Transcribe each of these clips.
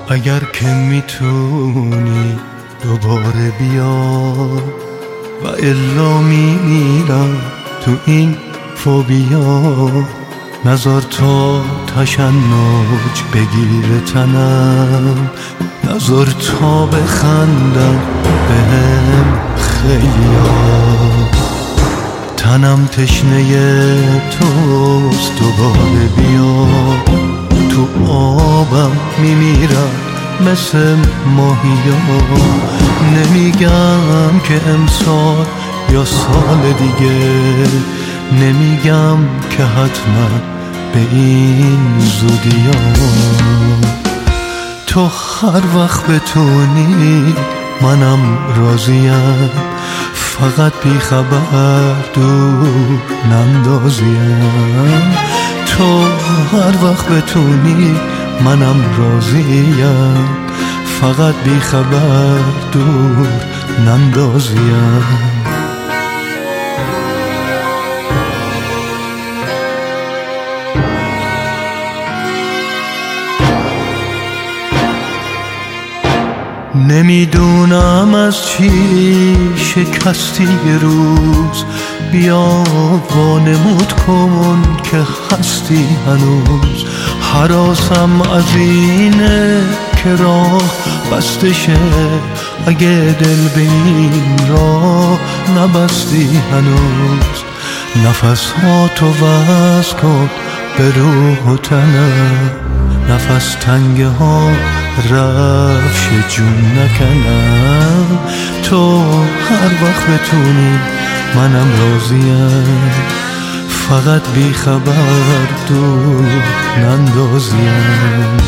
اگر که میتونی دوباره بیا و الا میمیرم تو این فوبیا. نذار تا تشنج بگیره تنم، نذار تا بخندن بهم خیلیا. تنم تشنه توست دوباره بیا، تو آبم میمیرم مثل ماهیا. نمیگم که امسال یا سال دیگه، نمیگم که حتما به این زودیا. تو هر وقت بتونی منم راضیم، فقط بی خبر دور نندازیم. تو هر وقت بتونی منم راضیم، فقط بی خبر دور نندازیم. نمیدونم از چی شکستی یه روز، بیا وانمود کن که هستی هنوز. هراسم از اینه که راه بسته شه، اگه دل به این راه نبستی هنوز. نفساتو وصل کن به روح و تنم، نفس تنگه ها رفش جون نکنم. تو هر وقت بتونی منم راضیم، فقط بی خبر دور نندازیم.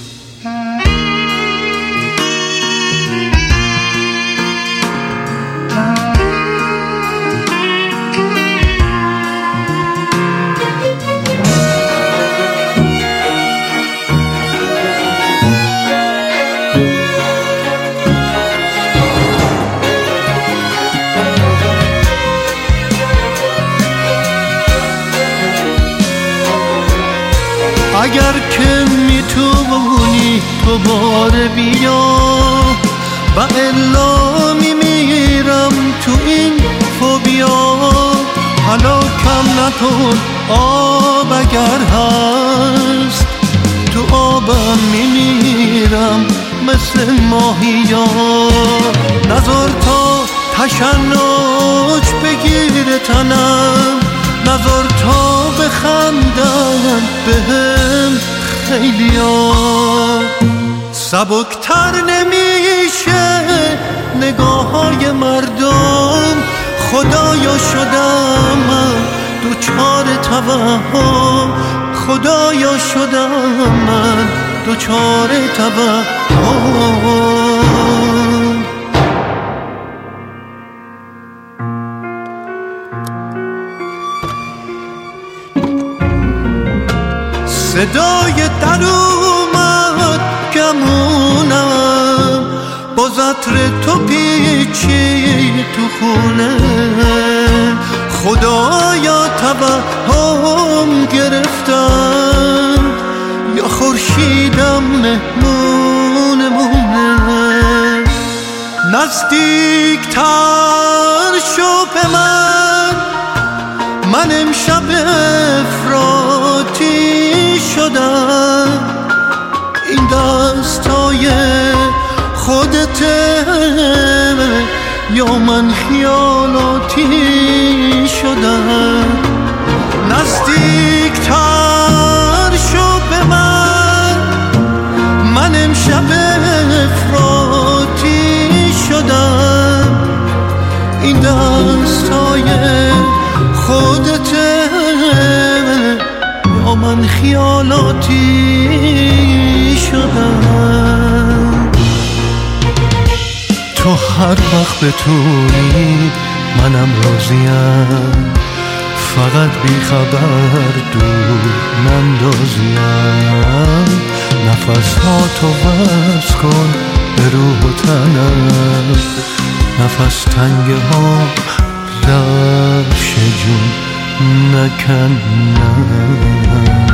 اگر که میتونی دوباره بیا و الا میمیرم تو این فوبیا. حالا کم نکن آب اگر هست، تو آبم میمیرم مثل ماهیا. نذار تا تشنج بگیره تنم، نذار تا بخندن بهم خیلیا. سبکتر نمیشه نگاه های مردم، خدایا شدم من دوچار توهم. خدایا شدم من دوچار توهم. صدای در اومد گمونم، با عطر تو پیچی تو خونه. خدایا توهم گرفتم یا خورشیدم مهمونمونه. نزدیک تر شو به من امشب افراطی شدم. این دستای خودته یا من خیالاتی شدم. نزدیک تر شو به من امشب افراطی شدم. این دستای خودته یا من خیالاتی شدم. تو هر وقت بتونی منم راضیم، فقط بی خبر دور نندازیم. نفساتو وصل کن به روح و تنم، نفس تنگه ها رفش جون نکنم.